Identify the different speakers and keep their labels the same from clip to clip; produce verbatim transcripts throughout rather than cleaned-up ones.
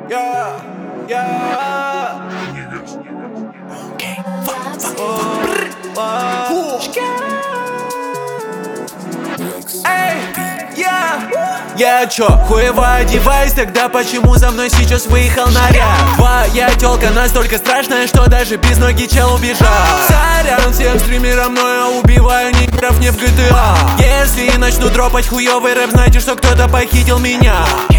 Speaker 1: Yeah, yeah. Эй, я, я чё, хуево одеваюсь, тогда почему за мной сейчас выехал наряд? Твоя тёлка настолько страшная, что даже без ноги чел убежал. Сорян всем стримерам, но я убиваю нигеров не в джи ти эй. Если начну дропать хуёвый рэп, знайте, что кто-то похитил меня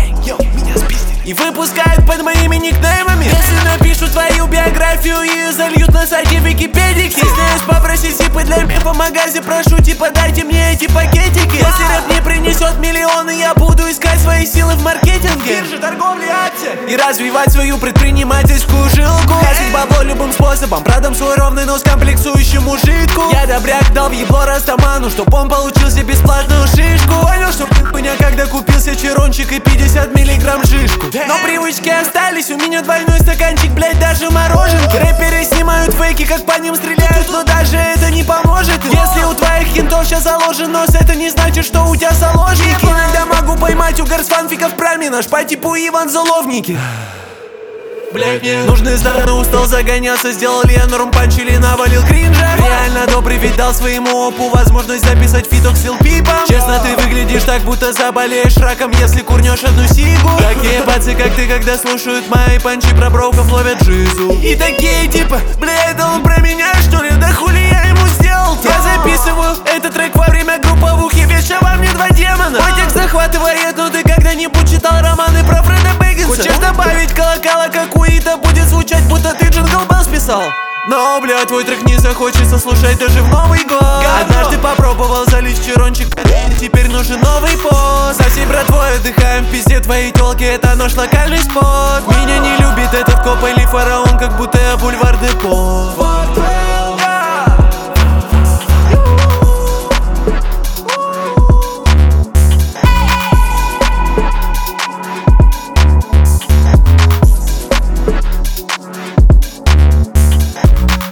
Speaker 1: и выпускают под моими никнеймами. Если напишу твою биографию и зальют на сайте Википедии, стесняюсь попросить сипы для мифа в магазе, прошу типа дайте мне эти пакетики. Если рэп не принесет миллионы, я буду искать свои силы в маркетинге, бирже, торговле, акции и развивать свою предпринимательскую жилку. Гасить бабло любым способом, продам свой ровный нос комплексующему жидку. Я добряк дал в ебло растаману, чтоб он получил себе бесплатную шишку. Понял, что хуйня, когда купился черончик и пятьдесят миллиграмм жишку. Но привычки остались, у меня двойной стаканчик, блять, даже мороженки. Рэперы снимают фейки, как по ним стреляют, но даже это не поможет. Если у твоих хинтов сейчас заложен нос, это не значит, что у тебя заложники. Иногда могу поймать угар с фанфиков про минаж по типу Иван Заловники. Блять, мне нужны стороны, устал загоняться. Сделал ли я норм панч или навалил кринжа? Реально добрый, ведь дал своему опу возможность записать фиток с лилпипом. Честно, ты выглядишь так, будто заболеешь раком, если курнешь одну сигу. Такие пацы, как ты, когда слушают мои панчи, про броуков ловят жизу. И такие типа, бля, это он про меня, что ли? Да хули я ему сделал? Я записываю этот трек во время групповухи, веча во мне два демона. Мой текст захватывает, но ты когда-нибудь читал романы про Фреда Бэггинса? Хочешь добавить колокола, как у Ита, будет звучать, будто ты Джингл Беллс писал? Но, бля, твой трек не захочется слушать даже в Новый год. Однажды попробовал залить черончик, теперь нужен новый пост. Со всей братвой отдыхаем в пизде, твоей тёлки, это наш локальный спот. Меня не любит этот коп или фараон, как будто я бульвар Депо.